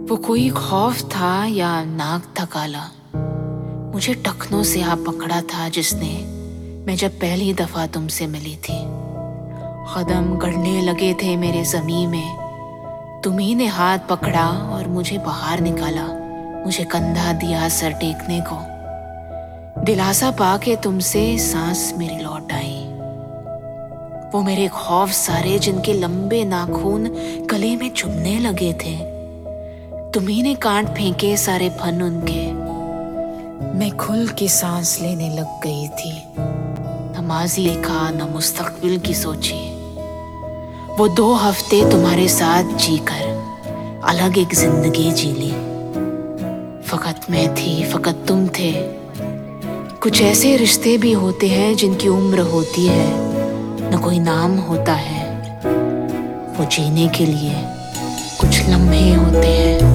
वो कोई खौफ था या नाक था काला, मुझे टखनों से आ पकड़ा था जिसने, मैं जब पहली दफा तुमसे मिली थी। कदम गड़ने लगे थे मेरे ज़मीं में, तुम्ही ने हाथ पकड़ा और मुझे बाहर निकाला, मुझे कंधा दिया सर टेकने को। दिलासा पाके तुमसे सांस मेरी लौट आई। वो मेरे खौफ सारे जिनके लंबे नाखून गले में चुभने लगे थे, तुम्ही ने काट फेंके सारे फन उनके। मैं खुल के सांस लेने लग गई थी, न माजी लिखा न मुस्तकबिल की सोची। वो 2 हफ्ते तुम्हारे साथ जीकर अलग एक जिंदगी जी ली। फकत मैं थी, फकत तुम थे। कुछ ऐसे रिश्ते भी होते हैं जिनकी उम्र होती है, न कोई नाम होता है। वो जीने के लिए कुछ लम्हे होते हैं।